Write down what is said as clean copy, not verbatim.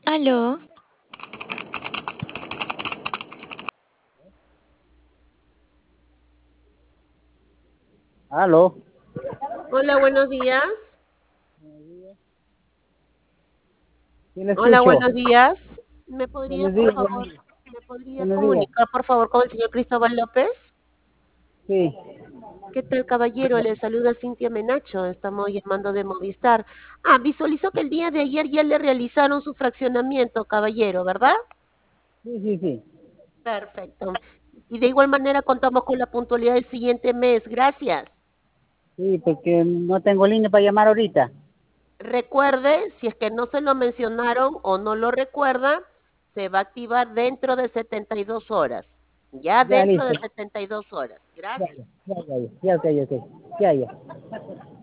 Aló, Aló. Hola, buenos días. Sí, le Hola, escucho. buenos días. ¿Me podría, Buenos por días, favor, me podría buenos días. comunicar, por favor, con el señor Cristóbal López? Sí, ¿Qué tal, caballero? Le saluda Cintia Menacho. Estamos llamando de Movistar. Visualizó que el día de ayer ya le realizaron su fraccionamiento, caballero, ¿verdad? sí. Perfecto. Y de igual manera contamos con la puntualidad del siguiente mes. Gracias. Sí, porque no tengo línea para llamar ahorita. Recuerde, si es que no se lo mencionaron o no lo recuerda, se va a activar dentro de 72 horas. Ya Ya, dentro listo. de 72 horas. Ya, Gracias. ya, ok. Ya, ya.